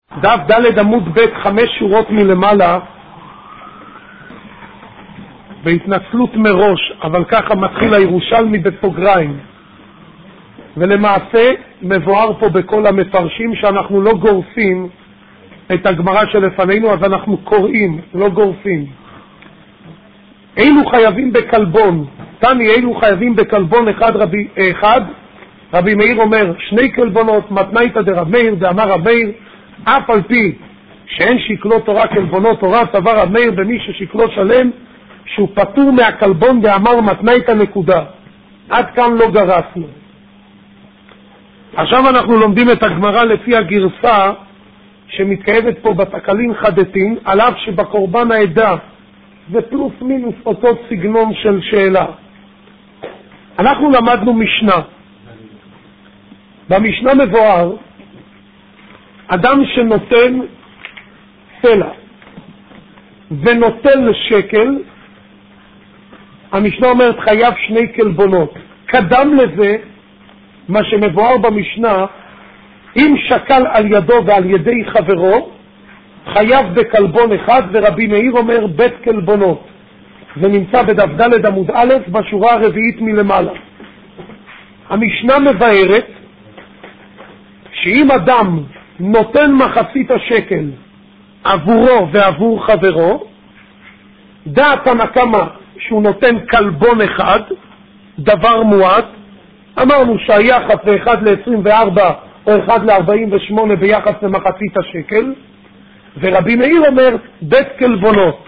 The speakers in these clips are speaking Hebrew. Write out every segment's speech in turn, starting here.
דף ד' עמוד ב' 5 שורות מלמעלה, בהתנצלות מראש, אבל ככה מתחיל הירושלמי בסוגריים, ולמעשה מבואר פה בכל המפרשים שאנחנו לא גורסים את הגמרא שלפנינו, אז אנחנו קוראים, לא גורסים. אילו חייבים בקלבון, תני אילו חייבים בקלבון אחד, רבי מאיר אומר 2 קלבונות, מתנייתא דרב מאיר דאמר רב מאיר, אף על פי שאין שקלו תורה קלבונות תורה, סבר רב מאיר במי ששקלו שלם שהוא פטור מהקלבון דאמר מתנייתא נקודה. עד כאן לא גרסנו. עכשיו אנחנו לומדים את הגמרא לפי הגרסה שמתקיימת פה בתקלין חדתין, על אף שבקורבן העדה זה פלוס מינוס אותו סגנון של שאלה. אנחנו למדנו משנה. במשנה מבואר אדם שנותן סלע ונוטל שקל, המשנה אומרת חייב 2 קלבונות. קדם לזה מה שמבואר במשנה, אם שקל על ידו ועל ידי חברו חייב בקלבון אחד, ורבי מאיר אומר בית קלבונות. זה נמצא בדף ד' עמוד א' בשורה הרביעית מלמעלה. המשנה מבארת שאם אדם נותן מחצית השקל עבורו ועבור חברו, דעת הנקמה שהוא נותן קלבון אחד, דבר מועט. אמרנו שהיחס זה 1 ל-24 או 1 ל-48 ביחס למחצית השקל, ורבי מאיר אומר בית קלבונות.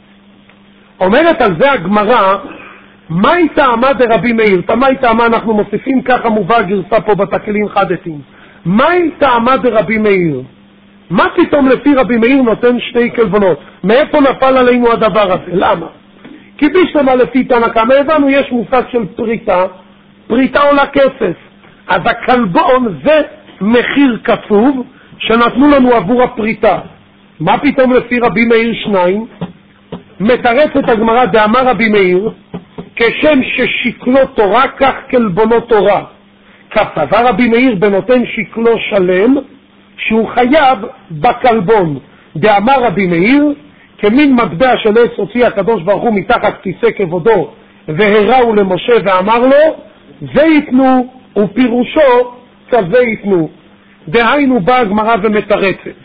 אומרת על זה הגמרא, מה היא טעמה דרבי מאיר? מה היא טעמה? אנחנו מוסיפים, ככה מובא גרסה פה בתקלין חדתין. מה היא טעמה דרבי מאיר? מה פתאום לפי רבי מאיר נותן 2 קלבונות? מאיפה נפל עלינו הדבר הזה? למה? כי בשלמה לפי תנא קמא הבנו יש מושג של פריטה, פריטה עולה כסף, אז הקלבון זה מחיר כתוב שנתנו לנו עבור הפריטה. מה פתאום לפי רבי מאיר 2? מתרצת הגמרא דאמר רבי מאיר, כשם ששקלו תורה כך קלבונו תורה. כסבר רבי מאיר בנותן שקלו שלם שהוא חייב בקלבון. דאמר רבי מאיר, כמין מטבע של עץ הוציא הקדוש ברוך הוא מתחת כיסא כבודו והראו למשה ואמר לו זה יתנו, ופירושו כזה יתנו. דהיינו באה הגמרא ומתרצת.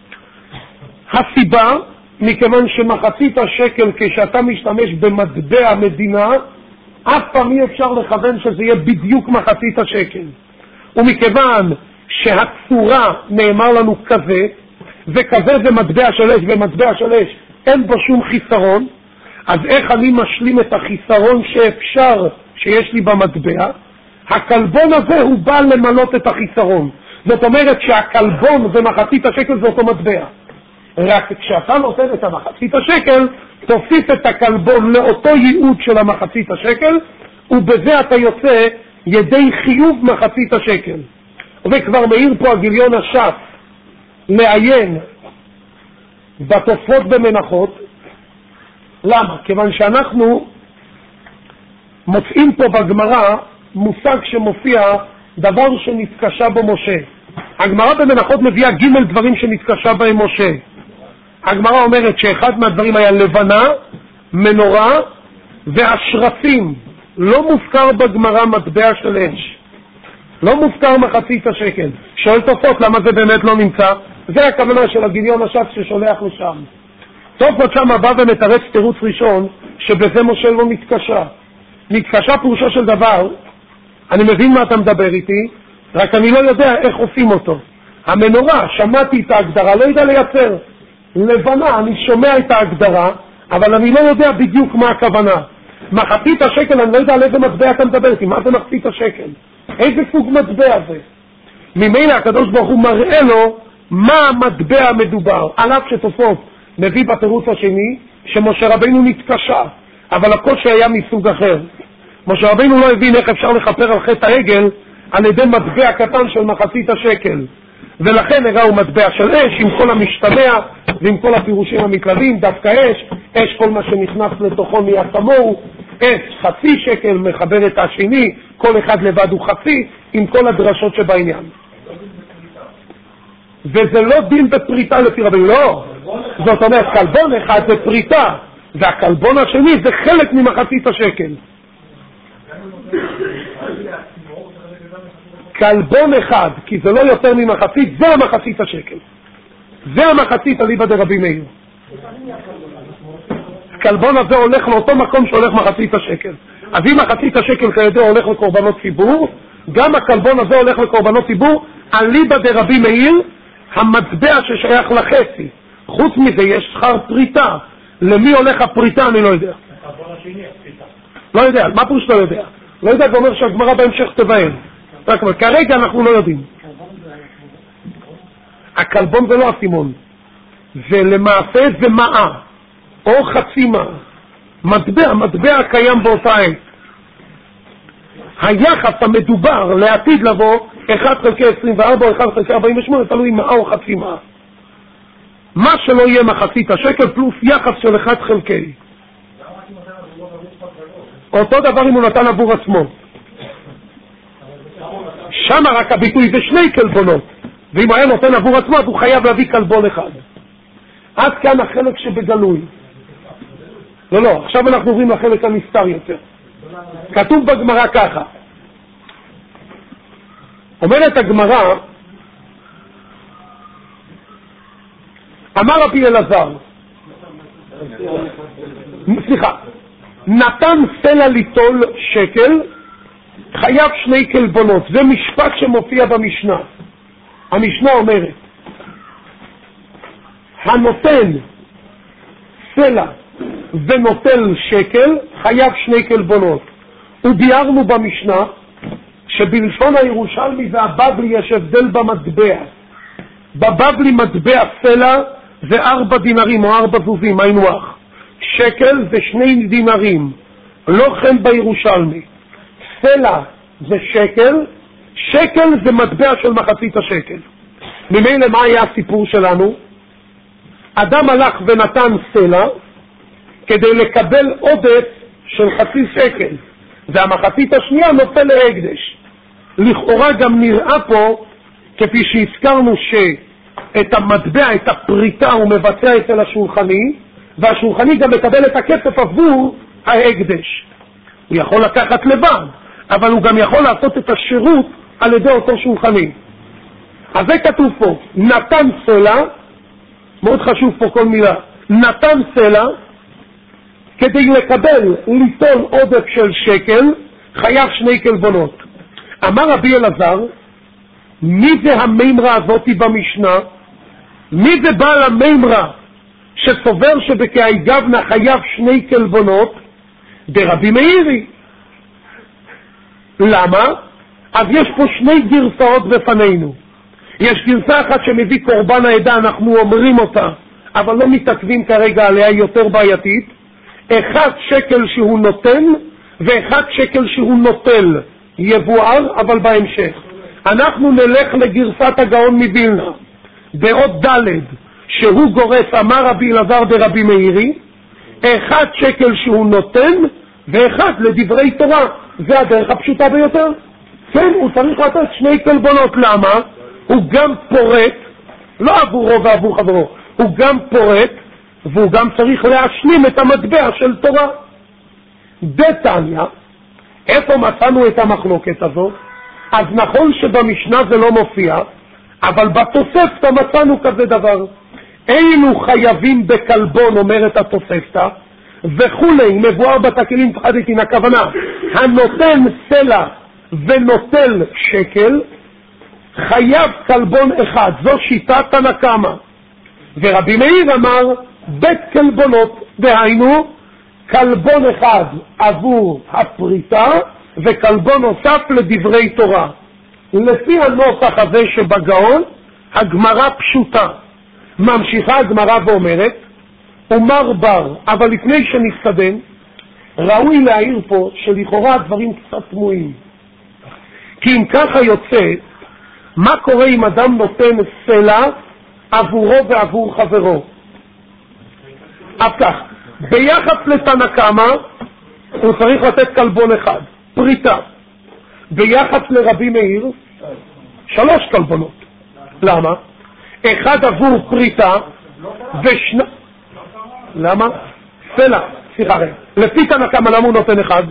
הסיבה, מכיוון שמחצית השקל כשאתה משתמש במטבע מדינה, אף פעם אי אפשר לכוון שזה יהיה בדיוק מחצית השקל. ומכיוון שהצורה נאמר לנו כזה, וכזה זה מטבע של אש, ומטבע של אש אין בו שום חיסרון, אז איך אני משלים את החיסרון שאפשר שיש לי במטבע? הקלבון הזה הוא בא למלות את החיסרון. זאת אומרת שהקלבון ומחצית השקל זה אותו מטבע. רק כשאתה נותן את המחצית השקל, תוסיף את הקלבון לאותו ייעוד של המחצית השקל, ובזה אתה יוצא ידי חיוב מחצית השקל. וכבר מאיר פה הגיליון הש"ס לעיין בתוספות במנחות. למה? כיוון שאנחנו מוצאים פה בגמרא מושג שמופיע דבר שנתקשה בו משה. הגמרא במנחות מביאה ג' דברים שנתקשה בהם משה. הגמרא אומרת שאחד מהדברים היה לבנה, מנורה והשרפים. לא מוזכר בגמרא מטבע של אש, לא מוזכר מחצית השקל. שואל תוספות למה זה באמת לא נמצא? זה הכוונה של הגיליון הש"ס ששולח לשם. תוספות שם בא ומתרץ תירוץ ראשון שבזה משה לא מתקשה. מתקשה פירושו של דבר, אני מבין מה אתה מדבר איתי, רק אני לא יודע איך עושים אותו. המנורה, שמעתי את ההגדרה, לא יודע לייצר. לבנה, אני שומע את ההגדרה, אבל אני לא יודע בדיוק מה הכוונה. מחצית השקל, אני לא יודע על איזה מטבע אתה מדבר איתי. מה זה מחצית השקל? איזה סוג מטבע זה? ממילא הקדוש ברוך הוא מראה לו מה המטבע המדובר. על אף שתוספות מביא בתירוץ השני שמשה רבינו נתקשה, אבל הקושי היה מסוג אחר. משה רבינו לא הבין איך אפשר לכפר על חטא העגל על ידי מטבע קטן של מחצית השקל, ולכן הראו מטבע של אש עם כל המשתמע ועם כל הפירושים המתלווים. דווקא אש כל מה שנכנס לתוכו נהיה כמוהו, אש חצי שקל מחבר את השני, כל אחד לבד הוא חצי, עם כל הדרשות שבעניין. וזה לא דין בפריטה לפי רבי, לא. זאת אומרת, כלבון אחד זה פריטה, והכלבון השני זה חלק ממחצית השקל. כלבון אחד, כי זה לא יותר ממחצית, זה המחצית השקל. זה המחצית אליבא דרבי מאיר. הכלבון הזה הולך לאותו מקום שהולך מחצית השקל. אז אם מחצית השקל כידוע הולך לקורבנות ציבור, גם הכלבון הזה הולך לקורבנות ציבור, אליבא דרבי מאיר, המטבע ששייך לחצי. חוץ מזה יש שכר פריטה. למי הולך הפריטה אני לא יודע. לא יודע, מה פירוש לא יודע? לא יודע, זה אומר שהגמרא בהמשך תבהר. כרגע אנחנו לא יודעים. הכלבון זה לא הסימון, ולמעשה זה מאה או חצי מאה, מטבע קיים באותה עת. היחס המדובר לעתיד לבוא 1 חלקי 24 או 1 חלקי 48, תלוי מאה או חצי מאה. מה שלא יהיה מחצית השקל פלוס יחס של 1 חלקי. אותו דבר אם הוא נתן עבור עצמו. שם רק הביטוי זה 2 כלבונות, ואם הוא היה נותן עבור עצמו אז הוא חייב להביא כלבון אחד. עד כאן החלק שבגלוי. לא, עכשיו אנחנו עוברים לחלק הנסתר יותר. כתוב בגמרא ככה, אומרת הגמרא, אמר רבי אלעזר, סליחה, נתן סלע ליטול שקל, חייב 2 כלבונות. זה משפט שמופיע במשנה. המשנה אומרת, הנותן סלע ונוטל שקל חייב 2 כלבונות. וביארנו במשנה שבלשון הירושלמי והבבלי יש הבדל במטבע. בבבלי מטבע סלע זה 4 דינרים או 4 זוזים, היינו אח. שקל זה 2 דינרים, לא כן בירושלמי. סלע זה שקל, שקל זה מטבע של מחצית השקל. ממילא מה היה הסיפור שלנו? אדם הלך ונתן סלע כדי לקבל עודף של חצי שקל, והמחצית השנייה נופל להקדש. לכאורה גם נראה פה, כפי שהזכרנו, שאת המטבע, את הפריטה הוא מבצע אצל השולחני, והשולחני גם מקבל את הכסף עבור ההקדש. הוא יכול לקחת לבד, אבל הוא גם יכול לעשות את השירות על ידי אותו שולחני. אז זה כתוב פה, נתן סלע, מאוד חשוב פה כל מילה, נתן סלע, כדי לקבל, ליטול עודף של שקל, חייב 2 כלבונות. אמר רבי אלעזר, מי זה המימרה הזאת במשנה? מי זה בעל המימרה שסובר שבקאי גבנה חייב 2 כלבונות? דרבי מאירי. למה? אז יש פה 2 גרסאות בפנינו. יש גרסה אחת שמביא קורבן העדה, אנחנו אומרים אותה, אבל לא מתעכבים כרגע עליה, יותר בעייתית. 1 שקל שהוא נותן ו1 שקל שהוא נוטל, יבואר אבל בהמשך. אנחנו נלך לגרסת הגאון מבילנה באות ד' שהוא גורס, אמר רבי אלעזר ברבי מאירי, 1 שקל שהוא נותן ו1 לדברי תורה. זה הדרך הפשוטה ביותר. כן, הוא צריך לתת 2 כלבונות. למה? הוא גם פורט, לא עבורו ועבור חברו, הוא גם פורט והוא גם צריך להשלים את המטבע של תורה. דתניא, איפה מצאנו את המחלוקת הזאת? אז נכון שבמשנה זה לא מופיע, אבל בתוספתא מצאנו כזה דבר. אילו חייבים בכלבון, אומרת התוספתא, וכולי, מבואר בתקלים תחדתין, הכוונה, הנותן סלע ונוטל שקל, חייב כלבון אחד. זו שיטת תנא קמא. ורבי מאיר אמר, בית כלבונות, דהיינו, כלבון אחד עבור הפריטה, וכלבון נוסף לדברי תורה. לפי הנוסח הזה שבגאון, הגמרא פשוטה. ממשיכה הגמרא ואומרת, אומר בר, אבל לפני שנתקדם, ראוי להעיר פה שלכאורה הדברים קצת תמוהים. כי אם ככה יוצא, מה קורה אם אדם נותן סלע עבורו ועבור חברו? אז כך, ביחס לתנא קמא, הוא צריך לתת כלבון אחד, פריטה. ביחס לרבי מאיר, 3 כלבונות. למה? אחד עבור פריטה למה? סלע, סליחה, לפי תנא קמא למה הוא נותן אחד?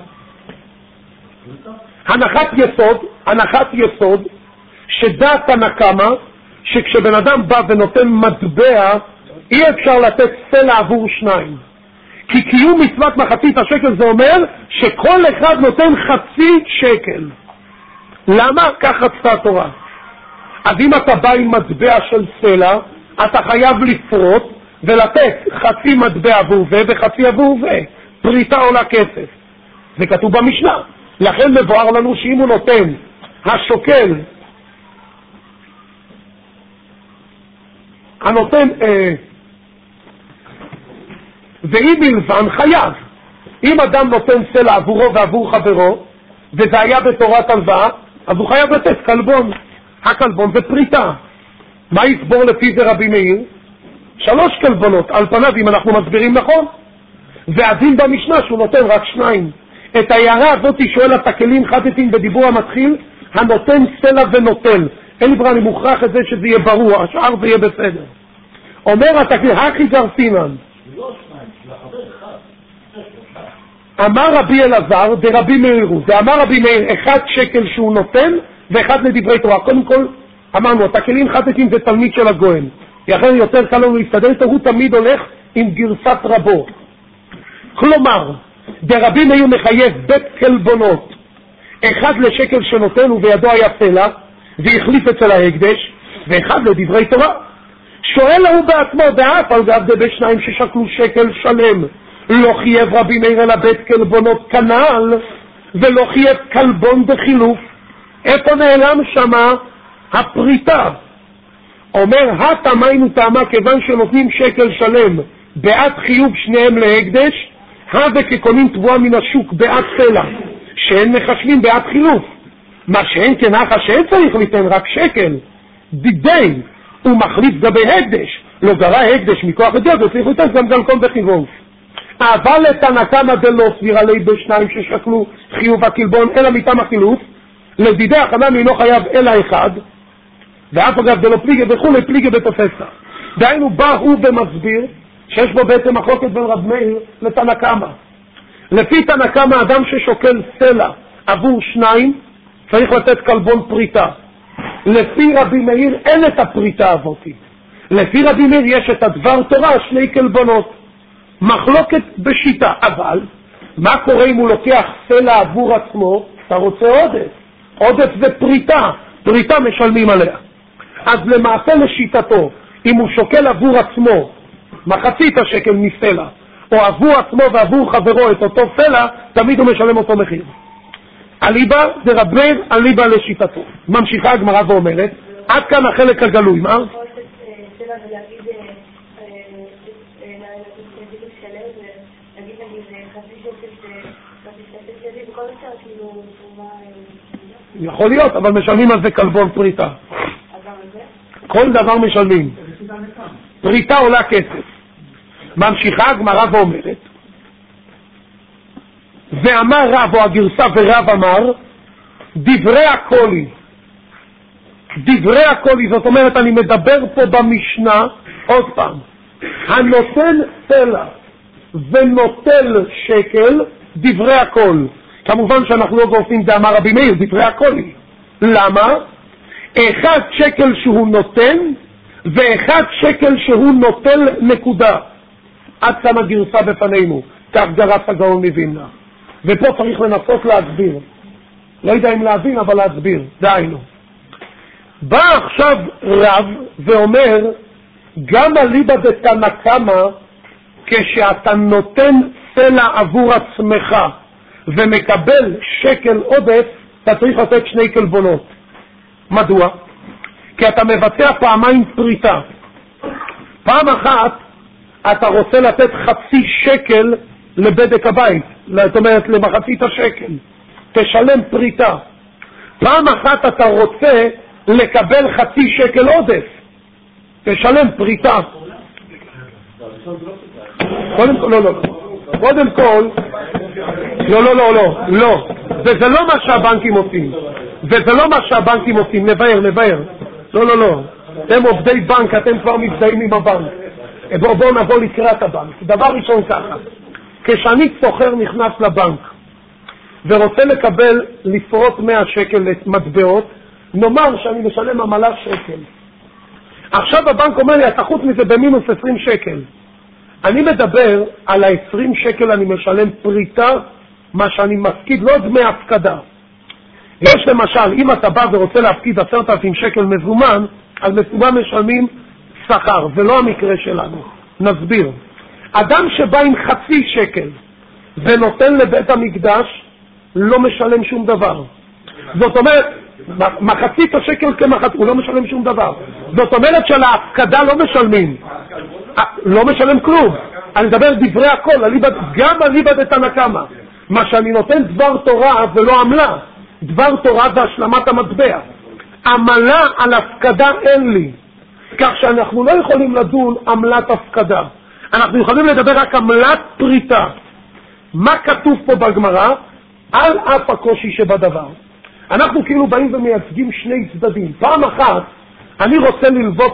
הנחת יסוד שדעת תנא קמא שכשבן אדם בא ונותן מטבע אי אפשר לתת סלע עבור שניים, כי קיום מצוות מחצית השקל זה אומר שכל אחד נותן חצי שקל. למה? כך רצתה התורה. אז אם אתה בא עם מטבע של סלע אתה חייב לפרוט ולתת חצי מטבע עבור וחצי עבור פריטה עולה כסף, זה כתוב במשנה. לכן מבואר לנו שאם הוא נותן השוקל הנותן ואם מלבן חייב. אם אדם נותן סלע עבורו ועבור חברו וזה היה בתורת הלוואה אז הוא חייב לתת כלבון. הכלבון זה פריטה. מה יסבור לפי זה רבי מאיר? 3 כלבונות על פניו אם אנחנו מסבירים נכון, והדין במשנה שהוא נותן רק 2. את ההערה הזאת שואל התקלים חדתים בדיבור המתחיל הנותן סלע ונוטל. אין ברא, אני מוכרח את זה שזה יהיה ברור, השאר זה יהיה בסדר. אומר התקליל הכי גרסינן אמר רבי אלעזר דרבי מאיר, זה אמר רבי מאיר 1 שקל שהוא נותן ואחד לדברי תורה. קודם כל אמרנו התקלים חדתים זה תלמיד של הגוהן, אחר יותר קל לנו להסתדר איתו, הוא תמיד הולך עם גרסת רבו. כלומר דרבי מאיר מחייב בית כלבונות, 1 לשקל שנותן ובידו היה סלע והחליף אצל ההקדש, ואחד לדברי תורה. שואל הוא בעצמו ואף על גב דבי 2 ששקלו שקל שלם לא חייב רבי מאיר אלא בית כלבונות כנ"ל ולא חייב כלבון בחילוף. איפה נעלם שמה הפריטה? אומר התמיינו טעמה כיוון שנותנים שקל שלם בעד חיוב שניהם להקדש וכקונים תבואה מן השוק בעד סלע שאין מחשבים בעד חילוף. מה שאין כנחה שאין צריך ליתן רק שקל דידי הוא מחליף גבי הקדש, לא גרה הקדש מכוח הדיוק וצריך לתת גם גלקון בחילוף. אבל לתנא קמא דלא סבירה לי בשניים ששקלו חיוב הכלבון אלא מטעם החילוף לדידי החנן אינו חייב אלא 1 ואף אגב דלא פליגה וכולי פליגה בתופסה. דהיינו בא הוא במסביר שיש בו בעצם מחלוקת בין רב מאיר לתנא קמא. לפי תנא קמא אדם ששוקל סלע עבור 2 צריך לתת כלבון פריטה. לפי רבי מאיר אין את הפריטה הזאת. לפי רבי מאיר יש את הדבר תורה 2 כלבונות. מחלוקת בשיטה. אבל מה קורה אם הוא לוקח סלע עבור עצמו? אתה רוצה עודף זה פריטה, פריטה משלמים עליה. אז למעשה לשיטתו אם הוא שוקל עבור עצמו מחצית השקל מסלע או עבור עצמו ועבור חברו את אותו סלע תמיד הוא משלם אותו מחיר. אליבא זה רב מאיר אליבא לשיטתו. ממשיכה הגמרא ואומרת עד כאן החלק הגלוי. מה? יכול להיות, אבל משלמים על זה כלבון פריטה. כל דבר משלמים. פריטה עולה כסף. ממשיכה הגמרא ואומרת ואמר רב או הגרסה ורב אמר דברי הקולי, זאת אומרת אני מדבר פה במשנה עוד פעם הנותן סלע ונוטל שקל דברי הקול. כמובן שאנחנו לא גורסים דאמר רבי מאיר דברי הקולי. למה? 1 שקל שהוא נותן ו1 שקל שהוא נוטל נקודה. עד כאן הגרסה בפנינו, כך גרס הגאון מווילנה. ופה צריך לנסות להסביר, לא יודע אם להבין אבל להסביר. דהיינו בא עכשיו רב ואומר גם אליבא דתנא קמא כשאתה נותן סלע עבור עצמך ומקבל שקל עודף אתה צריך לתת 2 כלבונות. מדוע? כי אתה מבצע פעמיים פריטה. פעם אחת אתה רוצה לתת חצי שקל לבדק הבית, זאת אומרת למחצית השקל תשלם פריטה. פעם אחת אתה רוצה לקבל חצי שקל עודף תשלם פריטה. קודם כל לא וזה לא מה שהבנקים עושים, נבהר. לא אתם עובדי בנק, אתם כבר מזדהים עם הבנק. בואו נבוא לקראת הבנק. דבר ראשון ככה, כשאני סוחר נכנס לבנק ורוצה לפרוט 100 שקל מטבעות, נאמר שאני משלם עמלה שקל. עכשיו הבנק אומר לי, אתה חוץ מזה במינוס 20 שקל. אני מדבר על ה-20 שקל אני משלם פריטה, מה שאני מפקיד, לא דמי הפקדה. יש למשל, אם אתה בא ורוצה להפקיד 10,000 שקל מזומן, על מזומן משלמים שכר, זה לא המקרה שלנו. נסביר. אדם שבא עם חצי שקל ונותן לבית המקדש, לא משלם שום דבר. זאת אומרת, מחצית השקל כמחצית, הוא לא משלם שום דבר. זאת אומרת שלהפקדה לא משלמים. לא משלם כלום. אני מדבר דברי הכל, גם אליבא דתנא קמא. מה שאני נותן דבר תורה זה לא עמלה. דבר תורה זה השלמת המטבע. עמלה על הפקדה אין לי. כך שאנחנו לא יכולים לדון עמלת הפקדה. אנחנו יכולים לדבר רק עמלת פריטה. מה כתוב פה בגמרא? על אף הקושי שבדבר. אנחנו כאילו באים ומייצגים שני צדדים. פעם אחת, אני רוצה ללוות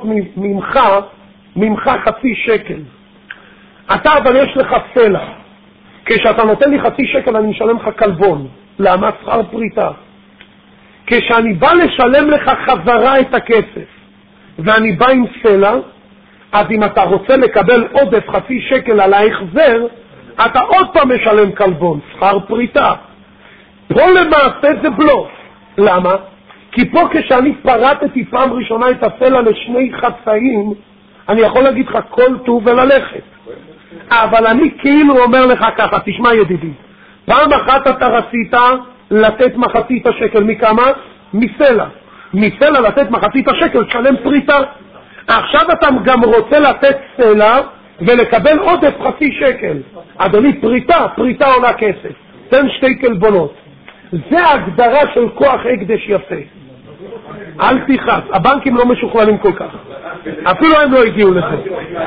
ממך חצי שקל. אתה אבל יש לך סלע. כשאתה נותן לי חצי שקל אני משלם לך קלבון. למה? שכר פריטה. כשאני בא לשלם לך חזרה את הכסף, ואני בא עם סלע, אז אם אתה רוצה לקבל עודף חצי שקל על ההחזר, אתה עוד פעם משלם קלבון, שכר פריטה. פה למעשה זה בלוף. למה? כי פה כשאני פרטתי פעם ראשונה את הסלע לשני חצאים, אני יכול להגיד לך כל טוב וללכת. אבל אני כאילו אומר לך ככה, תשמע ידידי, פעם אחת אתה רצית לתת מחצית השקל מכמה? מסלע. מסלע לתת מחצית השקל, תשלם פריטה. עכשיו אתה גם רוצה לתת סלע ולקבל עודף חצי שקל. אדוני, פריטה עולה כסף. תן שתי קלבונות. זה ההגדרה של כוח הקדש יפה. אל תיחס, הבנקים לא משוכללים כל כך. אפילו הם לא הגיעו לזה.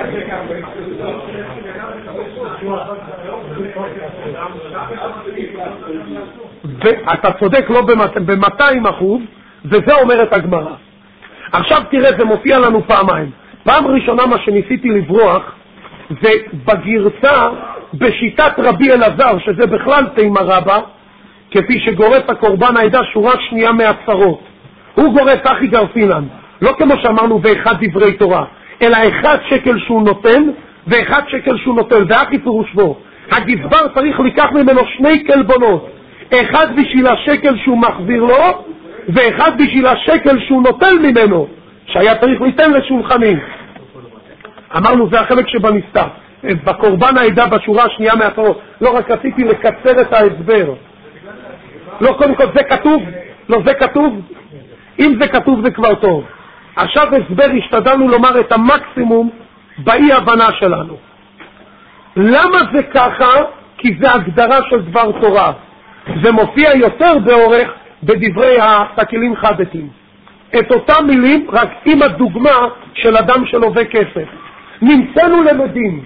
ואתה צודק לא ב-200%, וזה אומרת הגמרא. עכשיו תראה, זה מופיע לנו פעמיים. פעם ראשונה מה שניסיתי לברוח, זה בגרסה בשיטת רבי אלעזר, שזה בכלל תימא רבא, כפי שגורס הקורבן העדה שורה שנייה מהצרות. הוא גורס אחי גרפינן, לא כמו שאמרנו ואחד דברי תורה, אלא 1 שקל שהוא נותן ו1 שקל שהוא נוטל, ואחי פירוש בו. הגזבר צריך לקח ממנו 2 קלבונות, 1 בשביל השקל שהוא מחזיר לו, ו1 בשביל השקל שהוא נוטל ממנו, שהיה צריך ליתן לשולחנים. אמרנו זה החלק שבנסתר. בקורבן העדה בשורה השנייה מהצרות. לא רק רציתי לקצר את ההסבר. לא, קודם כל זה כתוב? לא, זה כתוב? אם זה כתוב זה כבר טוב. עכשיו הסבר, השתדלנו לומר את המקסימום באי הבנה שלנו. למה זה ככה? כי זה הגדרה של דבר תורה. זה מופיע יותר באורך בדברי התקילים חדתים. את אותם מילים, רק עם הדוגמה של אדם שלווה כסף. נמצאנו למדים.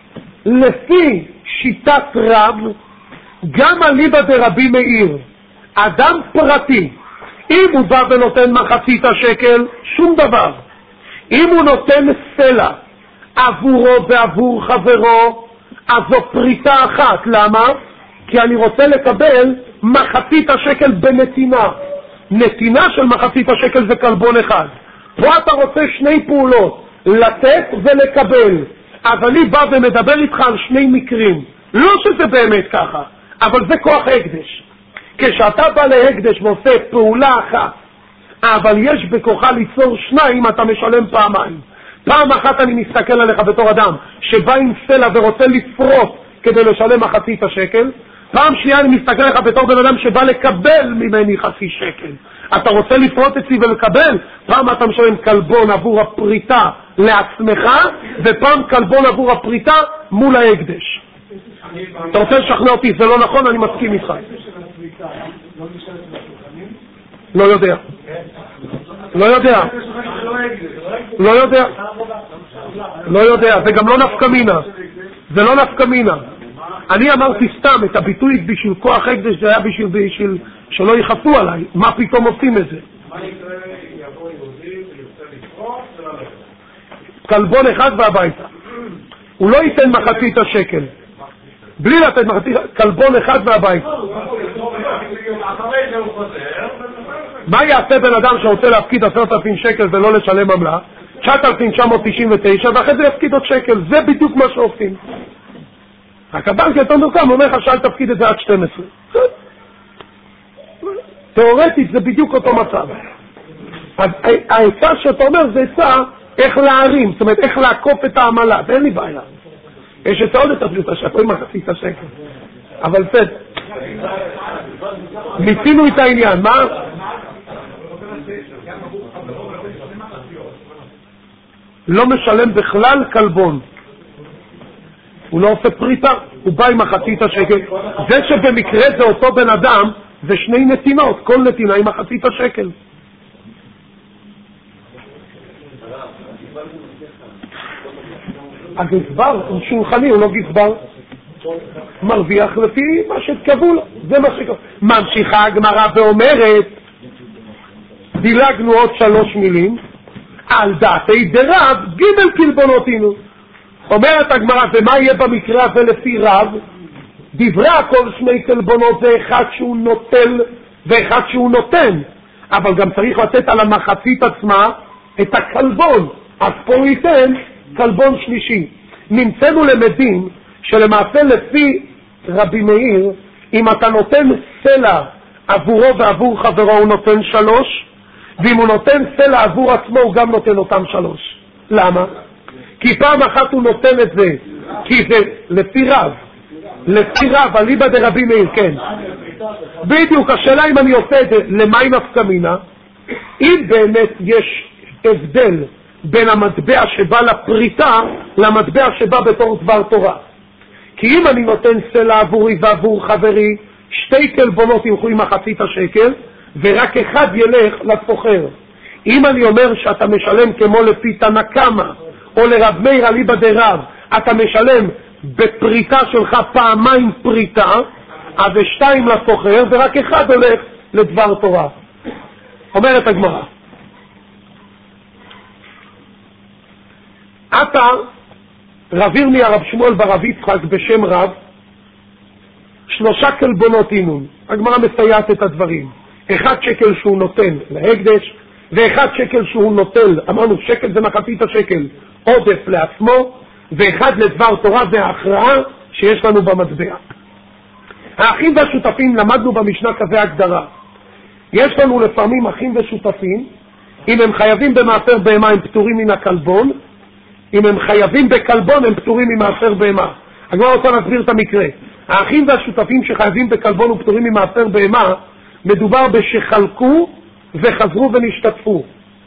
לפי שיטת רב, גם אליבא דרבי מאיר, אדם פרטי, אם הוא בא ונותן מחצית השקל, שום דבר. אם הוא נותן סלע עבורו ועבור חברו, אז זו פריטה אחת. למה? כי אני רוצה לקבל מחצית השקל בנתינה. נתינה של מחצית השקל זה קלבון אחד. פה אתה רוצה 2 פעולות, לתת ולקבל. אז אני בא ומדבר איתך על 2 מקרים. לא שזה באמת ככה, אבל זה כוח הקדש. כשאתה בא להקדש ועושה פעולה אחת, אבל יש בכוחה ליצור 2, אתה משלם פעמיים. פעם אחת אני מסתכל עליך בתור אדם שבא עם סלע ורוצה לפרוט כדי לשלם מחצית השקל. פעם שנייה אני מסתכל עליך בתור בן אדם שבא לקבל ממני חצי שקל. אתה רוצה לפרוט אצלי ולקבל? פעם אתה משלם קלבון עבור הפריטה לעצמך, ופעם קלבון עבור הפריטה מול ההקדש. אתה רוצה לשכנע אותי, זה לא נכון, אני מסכים איתך. לא יודע. לא יודע. לא יודע. לא יודע, זה גם לא נפקא מינה. זה לא נפקא מינה. אני אמרתי סתם את הביטוי בשביל כוח הקדש, זה היה בשביל שלא יחפו עליי. מה פתאום עושים את זה? מה יקרה יבוא יהודי ויוצא לפרוט וללכת? כלבון אחד והביתה. הוא לא ייתן מחצית השקל. בלי לתת מחצית, כלבון אחד והביתה. מה יעשה בן אדם שרוצה להפקיד 10,000 שקל ולא לשלם עמלה? 9,999 ואחרי זה יפקיד עוד שקל. זה בדיוק מה שעושים. רק הבנק יותר מורכב, אומר לך שאל תפקיד את זה עד 12. תיאורטית זה בדיוק אותו מצב. העצה שאתה אומר זה עצה איך להרים, זאת אומרת איך לעקוף את העמלה, אין לי בעיה. יש את עוד את הפליטה שאתה עם מחצית השקל. אבל בסדר. מיצינו את העניין, מה? לא משלם בכלל כלבון. הוא לא עושה פריטה, הוא בא עם מחצית השקל. זה שבמקרה זה אותו בן אדם, זה שני נתינות, כל נתינה עם מחצית השקל. הגזבר הוא שולחני, הוא לא גזבר. מרוויח לפי מה שתקבו לו, זה מה שקבו. ממשיכה הגמרא ואומרת, דילגנו עוד 3 מילים, על דעתי דרב, ג' כלבונותינו. אומרת הגמרא, ומה יהיה במקרה הזה לפי רב? דברי הכל 2 כלבונות, זה אחד שהוא נוטל ואחד שהוא נותן, אבל גם צריך לתת על המחצית עצמה את הכלבון, אז פה הוא ייתן כלבון שלישי. נמצאנו למדים שלמעשה לפי רבי מאיר, אם אתה נותן סלע עבורו ועבור חברו הוא נותן 3, ואם הוא נותן סלע עבור עצמו הוא גם נותן אותם 3. למה? כי פעם אחת הוא נותן את זה, כי זה לפי רב, אליבא דרבי מאיר, כן. בדיוק, השאלה אם אני עושה את זה, למה היא נפקא מינה? אם באמת יש הבדל בין המטבע שבא לפריטה למטבע שבא בתור דבר תורה. כי אם אני נותן סלע עבורי ועבור חברי, 2 כלבונות ילכו עם מחצית השקל, ורק אחד ילך לסוחר. אם אני אומר שאתה משלם כמו לפי תנא קמא, או לרב מאיר אליבא דרב, אתה משלם בפריטה שלך פעמיים פריטה, אז 2 לסוחר, ורק אחד הולך לדבר תורה. אומרת הגמרא, אתה רב ירמי הרב שמואל ברב יצחק בשם רב, 3 כלבונות אינון. הגמרא מסייעת את הדברים. 1 שקל שהוא נותן להקדש, ו1 שקל שהוא נוטל, אמרנו שקל זה מחצית השקל, עודף לעצמו, ו1 לדבר תורה, זה ההכרעה שיש לנו במטבע. האחים והשותפים, למדנו במשנה כזה הגדרה. יש לנו לפעמים אחים ושותפים, אם הם חייבים במעשר בהמה הם פטורים מן הכלבון, אם הם חייבים בכלבון הם פטורים ממעשר בהמה. הגמרא רוצה להסביר את המקרה. האחים והשותפים שחייבים בכלבון ופטורים ממעשר בהמה, מדובר בשחלקו וחזרו ונשתתפו.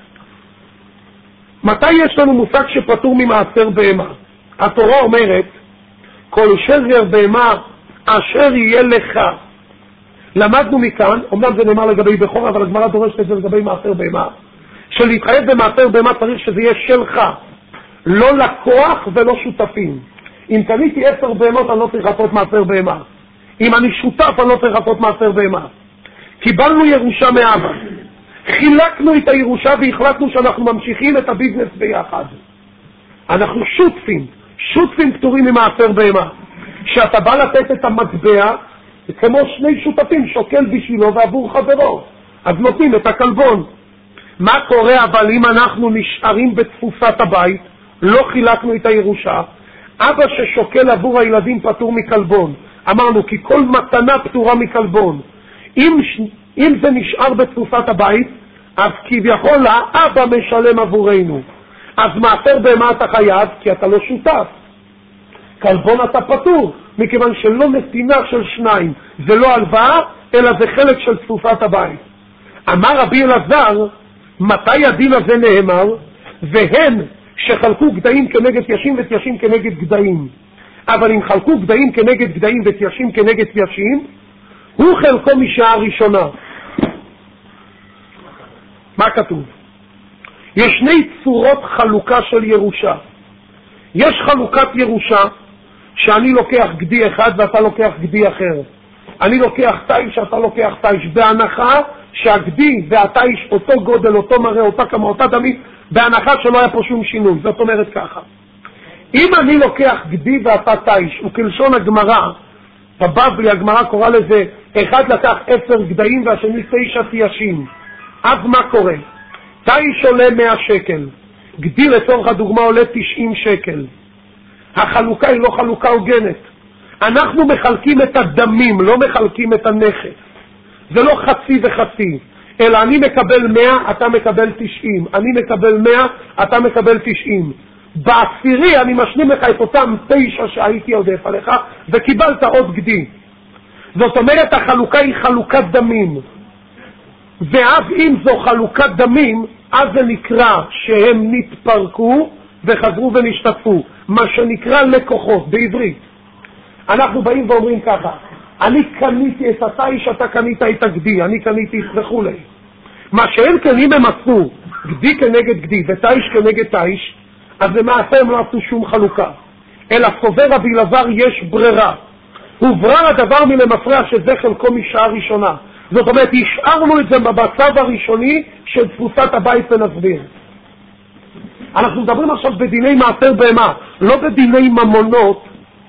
מתי יש לנו מושג שפטור ממעשר בהמה? התורה אומרת, כל שריר בהמה אשר יהיה לך. למדנו מכאן, אומנם זה נאמר לגבי בכור, אבל הגמרא דורשת את זה לגבי מעשר בהמה, שלהתחייב במעשר בהמה צריך שזה יהיה שלך, לא לקוח ולא שותפים. אם קניתי 10 בהמות אני לא צריך לעשות מעשר בהמה. אם אני שותף אני לא צריך לעשות מעשר בהמה. קיבלנו ירושה מאבא, חילקנו את הירושה והחלטנו שאנחנו ממשיכים את הביזנס ביחד. אנחנו שותפים פטורים ממעשר בהמה. שאתה בא לתת את המטבע, כמו 2 שותפים, שוקל בשבילו ועבור חברו, אז נותנים את הכלבון. מה קורה אבל אם אנחנו נשארים בתפוסת הבית, לא חילקנו את הירושה, אבא ששוקל עבור הילדים פטור מכלבון. אמרנו כי כל מתנה פטורה מכלבון. אם זה נשאר בתפוסת הבית, אז כביכול האבא משלם עבורנו. אז מעשר בהמה אתה חייב, כי אתה לא שותף. כלבון אתה פטור, מכיוון שלא נתינה של 2, זה לא הלוואה, אלא זה חלק של תפוסת הבית. אמר רבי אלעזר, מתי הדין הזה נאמר? והם שחלקו גדיים כנגד תיישים ותיישים כנגד גדיים. אבל אם חלקו גדיים כנגד גדיים ותיישים כנגד תיישים, הוא חלקו משעה ראשונה. מה כתוב? יש 2 צורות חלוקה של ירושה. יש חלוקת ירושה שאני לוקח גדי אחד ואתה לוקח גדי אחר. אני לוקח תיש, אתה לוקח תיש, בהנחה שהגדי והתיש אותו גודל, אותו מראה, אותה כמה, אותה דמית, בהנחה שלא היה פה שום שינוי. זאת אומרת ככה, אם אני לוקח גדי ואתה תיש, וכלשון הגמרא, בבבלי הגמרא קורא לזה, אחד לקח 10 גדיים והשני 9 תיישים. אז מה קורה? תיש עולה 100 שקל, גדי לצורך הדוגמה עולה 90 שקל. החלוקה היא לא חלוקה הוגנת. אנחנו מחלקים את הדמים, לא מחלקים את הנכס. זה לא חצי וחצי, אלא אני מקבל 100, אתה מקבל 90, אני מקבל 100, אתה מקבל 90. בעשירי אני משלים לך את אותם 9 שהייתי עודף עליך, וקיבלת עוד גדי. זאת אומרת, החלוקה היא חלוקת דמים. ואז אם זו חלוקת דמים, אז זה נקרא שהם נתפרקו וחזרו ונשתתפו, מה שנקרא לקוחות בעברית. אנחנו באים ואומרים ככה, אני קניתי את התיש, אתה קנית את הגדי, אני קניתי וכו'. מה שהם קנים הם עשו גדי כנגד גדי ותיש כנגד תיש, אז למעשה הם לא עשו שום חלוקה, אלא סובר רבי אלעזר יש ברירה. הוברר הדבר מן המפרע שזה חלקו משעה ראשונה. זאת אומרת, השארנו את זה במצב הראשוני של תפוסת הבית ונסביר. אנחנו מדברים עכשיו בדיני מעשר בהמה, לא בדיני ממונות.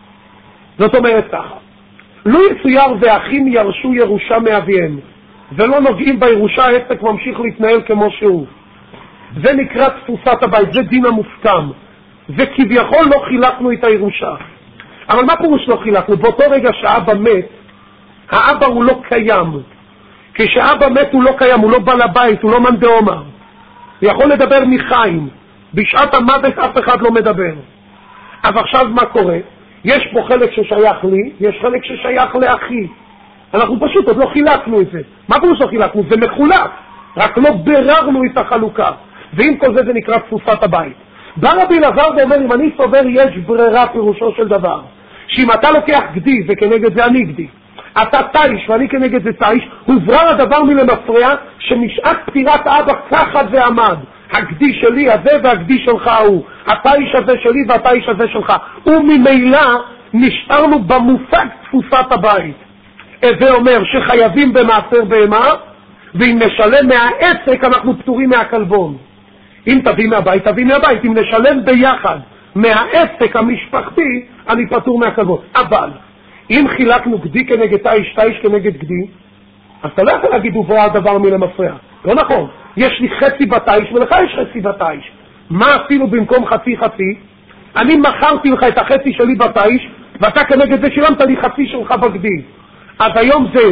זאת אומרת ככה, לא יצויר ואחים ירשו ירושה מאביהם, ולא נוגעים בירושה, העסק ממשיך להתנהל כמו שהוא. זה נקרא תפוסת הבית, זה דין המוסכם. וכביכול לא חילקנו את הירושה. אבל מה פירוש לא חילקנו? באותו רגע שאבא מת, האבא הוא לא קיים. כשאבא מת הוא לא קיים, הוא לא בא לבית, הוא לא מאן דאמר. הוא יכול לדבר מחיים. בשעת המוות אף אחד לא מדבר. אז עכשיו מה קורה? יש פה חלק ששייך לי, יש חלק ששייך לאחי. אנחנו פשוט עוד לא חילקנו את זה. מה פירוש לא חילקנו? זה מחולק, רק לא בררנו את החלוקה. ועם כל זה זה נקרא תפוסת הבית. בא רבי אלעזר ואומר, אם אני סובר יש ברירה, פירושו של דבר, שאם אתה לוקח גדי וכנגד זה אני גדי, אתה תיש ואני כנגד זה תיש, הוברר הדבר מלמפרע שמשעת פטירת אבא ככה זה עמד. הגדי שלי הזה והגדי שלך הוא, התיש הזה שלי והתיש הזה שלך, וממילא נשארנו במושג תפוסת הבית. זה אומר שחייבים במעשר בהמה, ואם נשלם מהעסק אנחנו פטורים מהכלבון. אם תביא מהבית, תביא מהבית. אם נשלם ביחד מהעסק המשפחתי, אני פטור מהכלבון. אבל אם חילקנו גדי כנגד תיש, תיש כנגד גדי, אז אתה לא יכול להגיד הוברר הדבר מלמפרע. לא נכון. יש לי חצי בתיש ולך יש חצי בתיש. מה עשינו במקום חצי חצי? אני מכרתי לך את החצי שלי בתיש, ואתה כנגד זה שילמת לי חצי שלך בגדי. אז היום זה